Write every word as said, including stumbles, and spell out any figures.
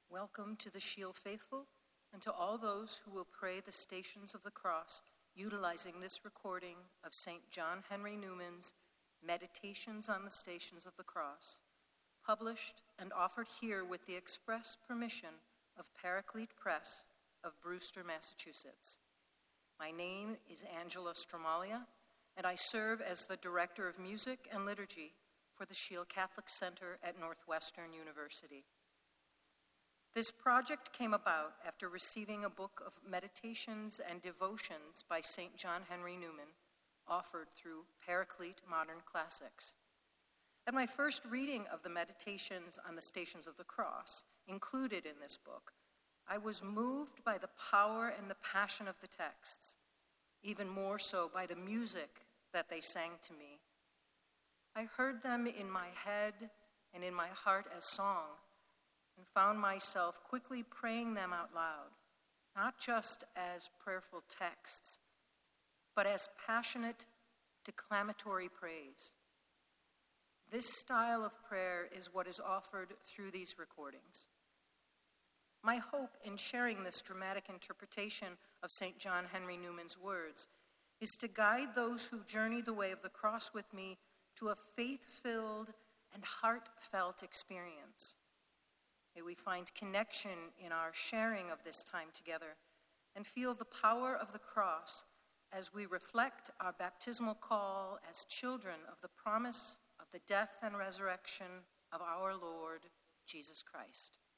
Welcome to the Shield faithful and to all those who will pray the Stations of the Cross utilizing this recording of Saint John Henry Newman's Meditations on the Stations of the Cross, published and offered here with the express permission of Paraclete Press of Brewster, Massachusetts. My name is Angela Stramalia, and I serve as the Director of Music and Liturgy for the Shield Catholic Center at Northwestern University. This project came about after receiving a book of meditations and devotions by Saint John Henry Newman, offered through Paraclete Modern Classics. At my first reading of the Meditations on the Stations of the Cross, included in this book, I was moved by the power and the passion of the texts, even more so by the music that they sang to me. I heard them in my head and in my heart as song, and found myself quickly praying them out loud, not just as prayerful texts, but as passionate, declamatory praise. This style of prayer is what is offered through these recordings. My hope in sharing this dramatic interpretation of Saint John Henry Newman's words is to guide those who journey the way of the cross with me to a faith-filled and heartfelt experience. May we find connection in our sharing of this time together and feel the power of the cross as we reflect our baptismal call as children of the promise of the death and resurrection of our Lord Jesus Christ.